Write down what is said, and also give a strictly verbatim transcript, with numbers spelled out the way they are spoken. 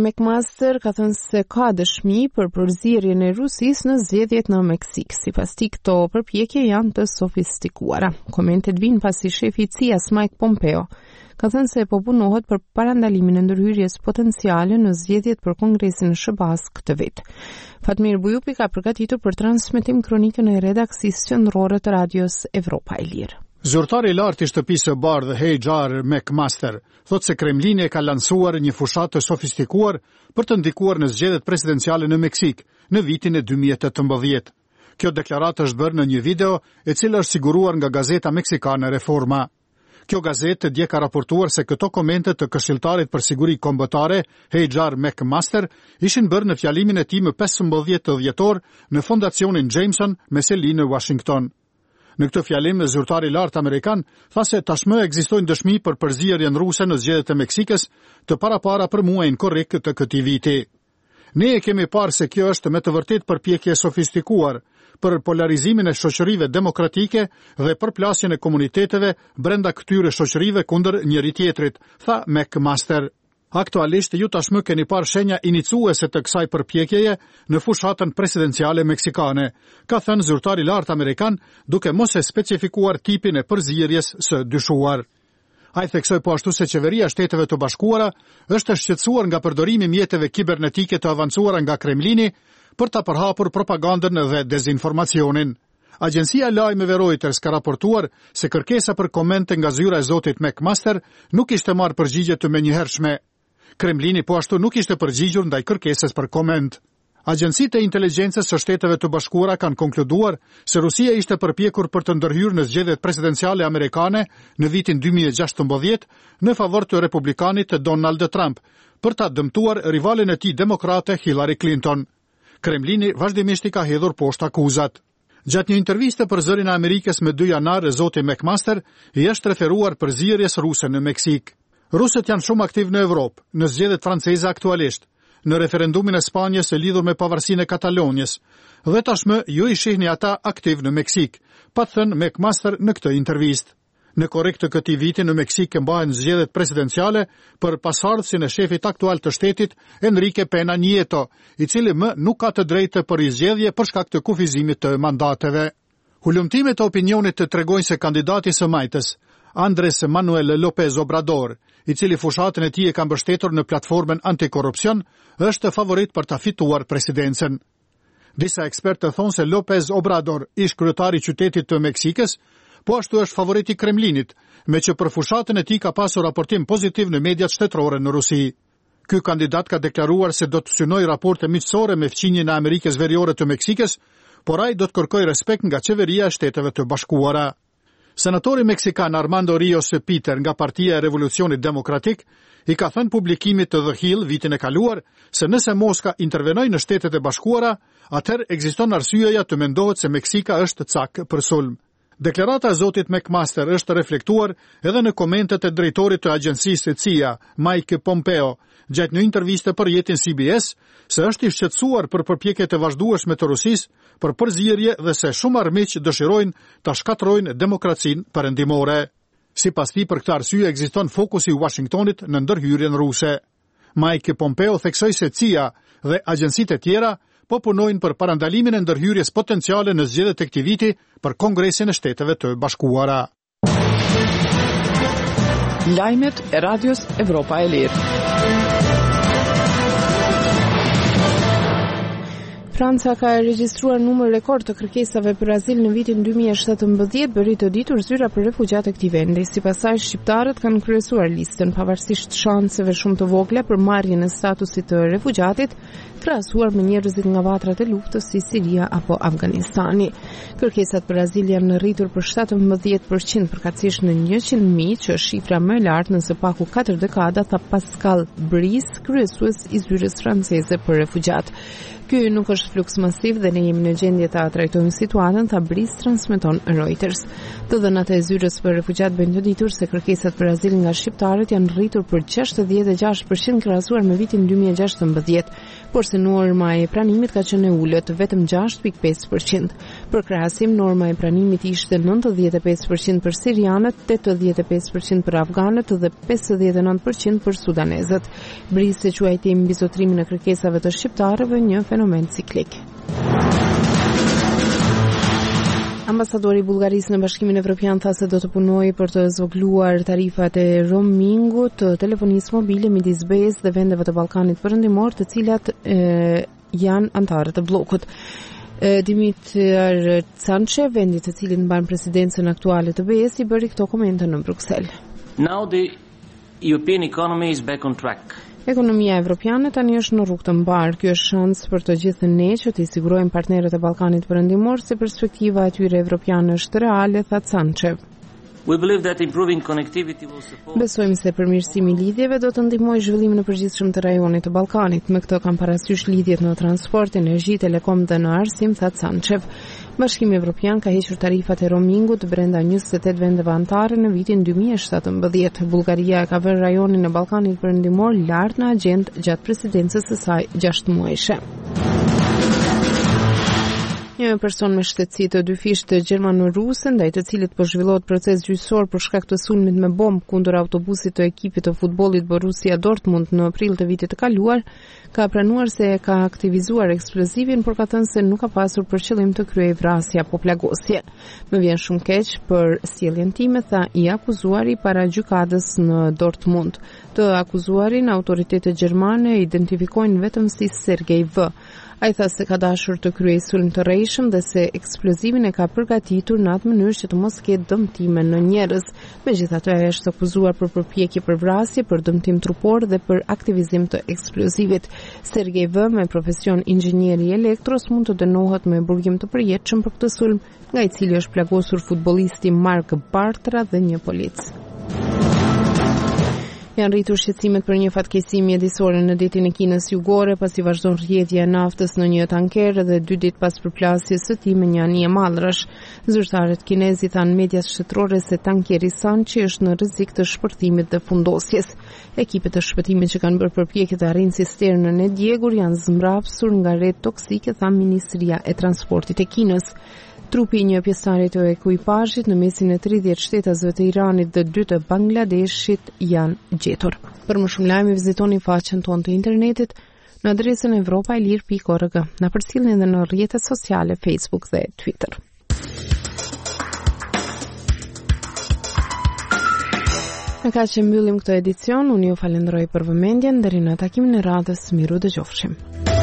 McMaster ka thënë se ka dëshmi për përzierjen e Rusisë në zgjedhjet në Meksik. Sipas tij, këto përpjekje janë të sofistikuara. Komentet vijnë pasi shefi i C I A-s Mike Pompeo ka thënë se po punohet për parandalimin e ndërhyrjes potenciale në zgjedhjet për Kongresin e S B A-s këtë vit. Fatmir Bujupi ka përgatitur për transmetim kronikën e redaksisë qendrore të radios Evropa e Lirë. Zyrtari i lartë i shtëpisë së bardhë Hajar McMaster thotë se Kremlini e ka lansuar një fushat të sofistikuar për të ndikuar në zgjedhjet presidenciale në Meksik në vitin e dy mijë e tetëmbëdhjetë. Kjo deklaratë është bërë në një video e cila është siguruar nga gazeta meksikane Reforma. Kjo gazetë dje ka raportuar se këto komente të këshilltarit për siguri kombëtare, Hajar McMaster, ishin bërë në fjalimin e tij më pesëmbëdhjetë dhjetor në Fondacionin Jameson me seli në Washington. Në këtë fjalim, zyrtari i lartë amerikan tha se tashmë ekzistojnë dëshmi për përzierjen ruse në zgjedhjet e Meksikës të parapara për muajin korrik të këtij viti. Ne e kemi parë se kjo është me të vërtetë përpjekje sofistikuar për polarizimin e shoqërive demokratike dhe përplasjen e komuniteteve brenda këtyre shoqërive kundër njëri tjetrit, tha McMaster. Aktualisht ju tashmë keni parë shenja iniciuese të kësaj përpjekjeje në fushatën presidenciale meksikane, ka thënë zyrtari i lartë amerikan, duke mos e specifikuar tipin e përzierjes së dyshuar. Ai theksoi po ashtu se qeveria e Shteteve të Bashkuara është e shqetësuar nga përdorimi i mjeteve kibernetike të avancuara nga Kremlini për ta përhapur propagandën dhe dezinformacionin. Agjencia e lajmeve Reuters ka raportuar se kërkesa për komente nga zyra e zotit McMaster nuk ishte marrë përgjigje të menjëhershme. Kremlini po ashtu nuk ishte përgjigjur ndaj kërkesës për koment. Agjencitë e inteligjencës së Shteteve të Bashkuara kanë konkluduar se Rusia ishte përpjekur për të ndërhyrë në zgjedhjet presidenciale amerikane në vitin dy mijë e gjashtëmbëdhjetë në favor të republikanit Donald Trump për ta dëmtuar rivalin e tij demokrate Hillary Clinton. Kremlini vazhdimisht i ka hedhur poshtë akuzat. Gjatë një interviste për Zërin e Amerikës me dy janar, zoti McMaster i është referuar përzierjes ruse në Meksik. Rusët janë shumë aktiv në Evropë, në zgjedhjet franceze aktualisht, në referendumin e Spanjës e lidhur me pavarësinë e Katalonjës, dhe tashmë ju i shihni ata aktiv në Meksik, pa thënë McMaster në këtë intervistë. Në korrik të këtij viti në Meksik mbahen zgjedhjet presidenciale për pasardhësin e shefit aktual të shtetit, Enrique Pena Nieto, i cili më nuk ka të drejtë për zgjedhje për shkak të kufizimit të mandateve. Hulumtimet e opinionit të tregojnë se kandidati së majtës, Andrés Manuel López Obrador, i cili fushatën e tij e ka mbështetur në platformën antikorrupsion, është favorit për ta fituar presidencën. Disa ekspertë thonë se López Obrador, ish kryetari i qytetit të Meksikës, po ashtu është favorit i Kremlinit, me që për fushatën e tij ka pasur raportim pozitiv në mediat shtetërore në Rusi. Ky kandidat ka deklaruar se do të synojë raporte miqësore me fqinjen e Amerikës Veriore të Meksikës, por ai do të kërkojë respekt nga qeveria e Shteteve të Bashkuara. Senatori meksikan Armando Ríos Peter nga Partia e Revolucionit Demokratik i ka thënë publikimit të The Hill vitin e kaluar se nëse Moska intervenoi në Shtetet e Bashkuara, atëherë ekziston arsyeja të mendohet se Meksika është cak për sulm. Deklarata e zotit McMaster është reflektuar edhe në komentet e drejtorit të agjencisë C I A, Mike Pompeo, gjatë një interviste për jetën C B S, se është i shqetësuar për përpjekjet e vazhdueshme të Rusisë për përzierje dhe se shumë armiq dëshirojnë ta shkatërrojnë demokracinë perëndimore. Sipas tij, për këtë arsye ekziston fokusi i Washingtonit në ndërhyrjen ruse. Mike Pompeo theksoi se C I A dhe agjencitë e tjera po punojnë për parandalimin e ndërhyrjes potenciale në zgjedhjet e këtij viti për Kongresin e Shteteve të Bashkuara. Lajmet e Radios Evropa e Lirë. Franca ka regjistruar numër rekord të kërkesave për azil në vitin dy mijë e shtatëmbëdhjetë, bëri të ditur zyra për refugjat e këtij vendi. Sipas saj, shqiptarët kanë kryesuar listën pavarësisht shanseve shumë të vogla për marrjen e statusit të refugjatit, krahasuar me njerëzit nga vatrat e luftës si Siria apo Afganistani. Kërkesat për azil janë rritur për shtatëmbëdhjetë përqind përkatësisht në njëqind mijë, që është shifra më e lartë në së paku katër dekada, tha Pascal Brice, kryesues i zyrës franceze për refugjat. Ky nuk është fluks masiv dhe ne jemi në gjendje ta trajtojmë situatën, tha Brice, transmeton Reuters. Të dhënat e zyrës për refugjat bëjnë të ditur se kërkesat për azil nga shqiptarët janë rritur për gjashtëdhjetë e gjashtë përqind krahasuar me vitin dy mijë e gjashtëmbëdhjetë. por se norma e pranimit ka qenë e ulët, vetëm gjashtë pikë pesë përqind. Për krahasim, norma e pranimit ishte nëntëdhjetë e pesë përqind për sirianët, tetëdhjetë e pesë përqind për afganët dhe pesëdhjetë e nëntë përqind për sudanezët. Brisë se quajti mbi zotrimin e kërkesave të shqiptarëve një fenomen ciklik. Ambasadori i Bullgarisë në Bashkimin Evropian tha se do të punojë për të zvogëluar tarifat e roamingut të telefonisë mobile midis B E S dhe vendeve të Ballkanit Perëndimor, të cilat e, janë anëtarë të bllokut. Dimitër Cançe, vendi i cilit mban presidencën aktuale të B E S, i bëri këto komente në Bruksel. Now the European economy is back on track. Ekonomia evropiane tani është në rrugë të mbar. Ky është shans për të gjithë ne që të sigurojmë partnerët e Ballkanit Perëndimor se perspektiva e tyre evropiane është reale, tha Cançev. We believe that improving connectivity will support. Besojmë se përmirësimi i lidhjeve do të ndihmojë zhvillimin e përgjithshëm të rajonit të Ballkanit. Me këtë kam parasysh lidhjet në transport, energji, telekom dhe në arsim, tha Cançev. Bashkimi Evropian ka hequr tarifat e roamingut brenda njëzet e tetë vendeve anëtare në vitin dy mijë e shtatëmbëdhjetë. Bullgaria ka vënë rajonin e Ballkanit Perëndimor lart në agjendë gjatë presidencës së saj gjashtë muajshe. Një person me shtetësi të dyfisht gjermano-ruse, ndaj të cilit po zhvillohet proces gjyqësor për shkak të sulmit me bombë kundër autobusit të ekipit të futbollit Borussia Dortmund në prill të vitit të kaluar, ka pranuar se ka aktivizuar eksplozivin, por ka thënë se nuk ka pasur për qëllim të kryej vrasje apo plagosje. Më vjen shumë keq për sjelljen time, tha i akuzuari para gjykatës në Dortmund. Të akuzuarin autoritetet gjermane identifikojnë vetëm si Sergej V. Ai tha se ka dashur të kryej sulm të rrejshëm dhe se eksplozivin e ka përgatitur në atë mënyrë që të mos ketë dëmtime në njerëz. Megjithatë, ai është akuzuar për përpjekje për vrasje, për dëmtim trupor dhe për aktivizim të eksplozivit. Sergej V, me profesion inxhinieri elektros, mund të dënohet me burgim të përjetshëm për këtë sulm, nga i cili është plagosur futbollisti Mark Bartra dhe një polic. Janë rritur shqetësimet për një fatkeqësi mjedisore në detin e Kinës jugore, pasi vazhdon rrjedhja e naftës në një tanker dhe dy ditë pas përplasjes së tij me një anije mallrash. Zyrtarët kinezë thanë medias shtetërore se tankeri Sanchi është në rrezik të shpërthimit dhe fundosjes. Ekipet të shpëtimit që kanë bërë përpjekje të arrijnë cisternën e djegur janë zmbrapsur nga rreth toksike, tha Ministria e Transportit e Kinës. Trupi i një pjesëtari të ekuipazhit në mesin e tridhjetë shtetësve të Iranit dhe dy të Bangladeshit janë gjetur. Për më shumë lajme vizitoni faqen tonë të internetit në adresën evropaelir pikë org. Na përcjellni edhe në rrjetet sociale Facebook dhe Twitter. Në kaq që mbyllim këtë edicion, unë ju falenderoj për vëmendjen, deri në takimin e radhës, miru dëgjofshim.